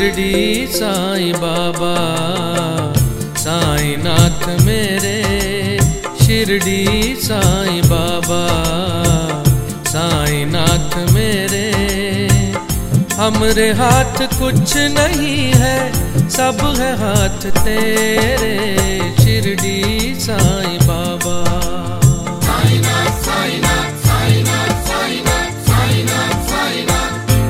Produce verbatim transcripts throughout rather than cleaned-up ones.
शिरडी साईं बाबा साईं नाथ मेरे, शिरडी साईं बाबा साईं नाथ मेरे। हमरे हाथ कुछ नहीं है, सब है हाथ तेरे, शिरडी साईं बाबा। साईं नाथ साईं नाथ साईं नाथ साईं नाथ साईं नाथ साईं नाथ।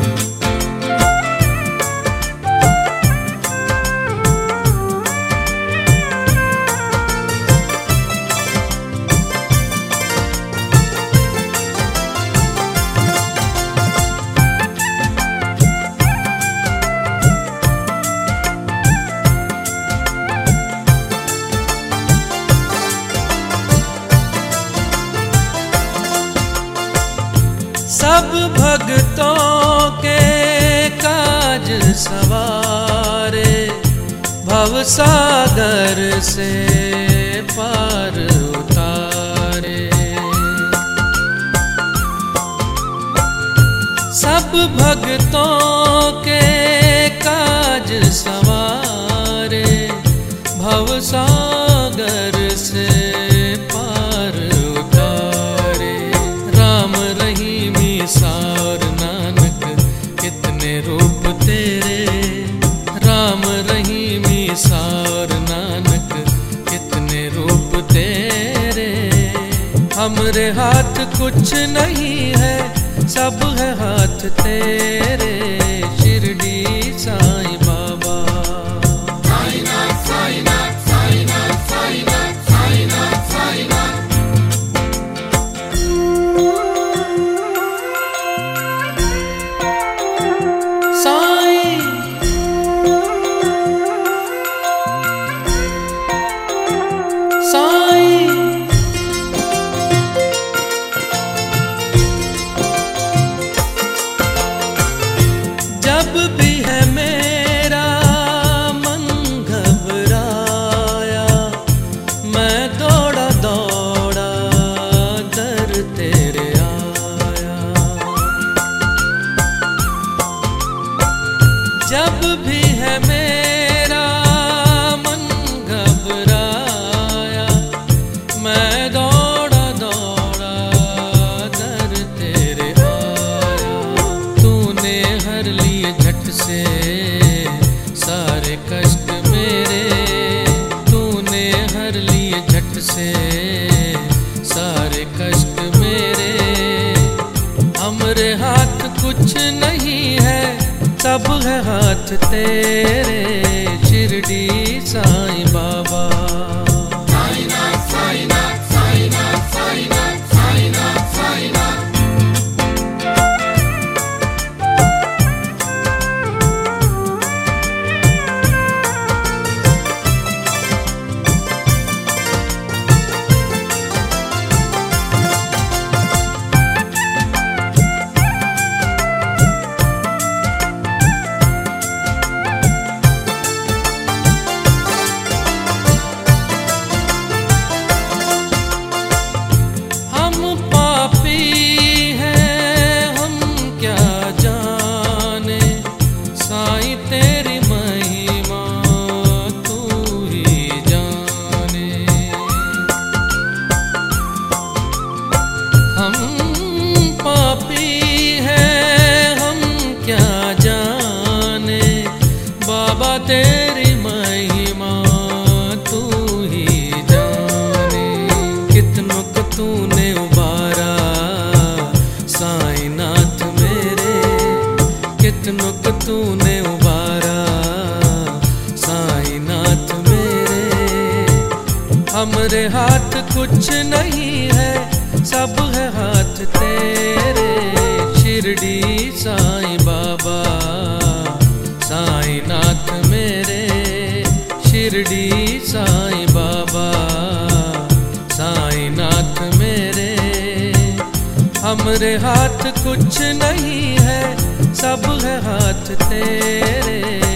सब भक्तों के काज सवारे, भव सागर से पार उतारे। सब भक्तों के काज सवारे, भव सागर से पार उतारे। राम रहीम सार नानक कितने रूप तेरे, राम रहीम सार नानक कितने रूप तेरे। हमरे हाथ कुछ नहीं है, सब है हाथ तेरे, शिरडी साईं बाबा। साईं नाथ साईं नाथ साईं नाथ साईं नाथ साईं नाथ साईं नाथ। जब भी है मेरा मन घबराया, मैं दौड़ा दौड़ा दर तेरे आया। जब भी है मेरा मन घबराया, मैं दौड़ा दौड़ा दर तेरे आया। तूने हर लिए झट से सारे कष्ट मेरे, तूने हर लिए झट से सारे कष्ट मेरे। हमरे हाथ कुछ नहीं है, सब है हाथ तेरे, शिरडी साईं बाबा। साईं नाथ साईं नाथ साईं नाथ साईं नाथ साईं नाथ साईं नाथ। तेरी महिमा तू ही जाने, कितनों को तूने उबारा साईं नाथ मेरे, कितनों को तूने उबारा साईं नाथ मेरे। हमरे हाथ कुछ नहीं है, सब है हाथ तेरे, शिरडी साईं बाबा साईं नाथ मेरे, शिरडी साईं बाबा साईं नाथ मेरे। हमरे हाथ कुछ नहीं है, सब है हाथ तेरे,